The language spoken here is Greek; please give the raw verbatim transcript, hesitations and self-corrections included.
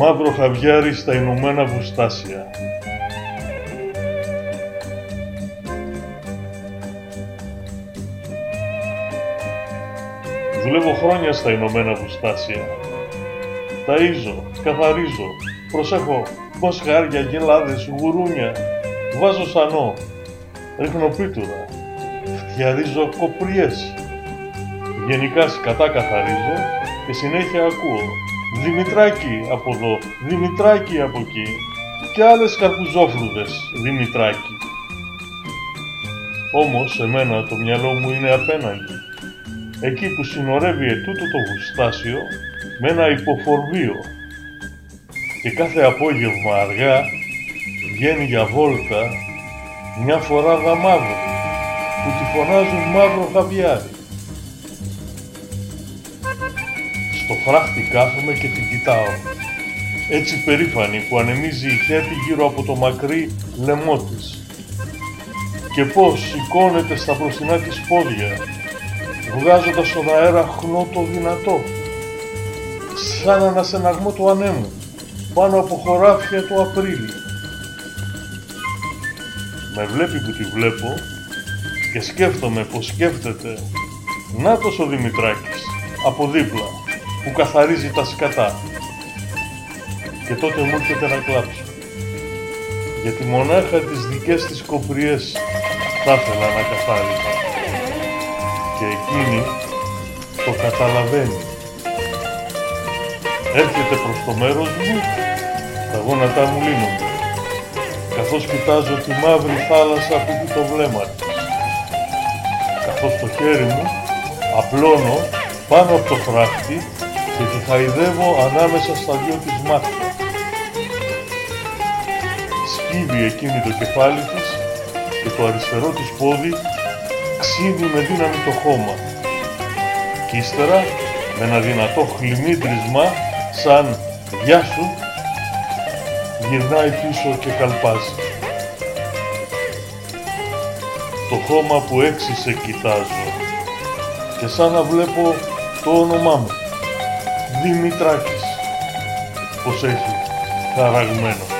Μαύρο χαβιάρι στα Ηνωμένα Βουστάσια. Δουλεύω χρόνια στα Ηνωμένα Βουστάσια. Ταΐζω, καθαρίζω, προσέχω μποσχάρια, γελάδες, γουρούνια. Βάζω σανό, ρίχνω πίτουρα, φτιαρίζω κοπριές. Γενικά σκατά καθαρίζω και συνέχεια ακούω Δημητράκη από εδώ, Δημητράκη από εκεί και άλλες καρπουζόφρουδες Δημητράκη. Όμως εμένα το μυαλό μου είναι απέναντι, εκεί που συνορεύει ετούτο το βουστάσιο με ένα υποφορβείο και κάθε απόγευμα αργά βγαίνει για βόλτα μια φοράδα μαύρη που τη φωνάζουν μαύρο χαβιάρι. Στο φράχτη κάθομαι και την κοιτάω, έτσι περήφανη που ανεμίζει η χέπη γύρω από το μακρύ λαιμό της. Και πώς σηκώνεται στα μπροστινά της πόδια, βγάζοντας στον αέρα χνότο δυνατό, σαν ανασεναγμό του ανέμου, πάνω από χωράφια του Απρίλη. Με βλέπει που τη βλέπω και σκέφτομαι πως σκέφτεται. Νάτος ο Δημητράκης, από δίπλα, που καθαρίζει τα σκατά. Και τότε μου έρχεται να κλάψω. Γιατί μονάχα τις δικές της κοπριές θα ήθελα να καθάριζα. Και εκείνη το καταλαβαίνει. Έρχεται προς το μέρος μου, τα γόνατά μου λύνονται, καθώς κοιτάζω τη μαύρη θάλασσα που έχει το βλέμμα της. Καθώς το χέρι μου απλώνω πάνω από το φράχτη και τη χαϊδεύω ανάμεσα στα δυο της μάτια. Σκύβει εκείνη το κεφάλι της και το αριστερό της πόδι ξύνει με δύναμη το χώμα. Κι ύστερα, με ένα δυνατό χλιμίτρισμα, σαν «Γεια σου», γυρνάει πίσω και καλπάζει. Το χώμα που έξισε κοιτάζω και σαν να βλέπω το όνομά μου, Δημητράκης, πως έχει χαραγμένο.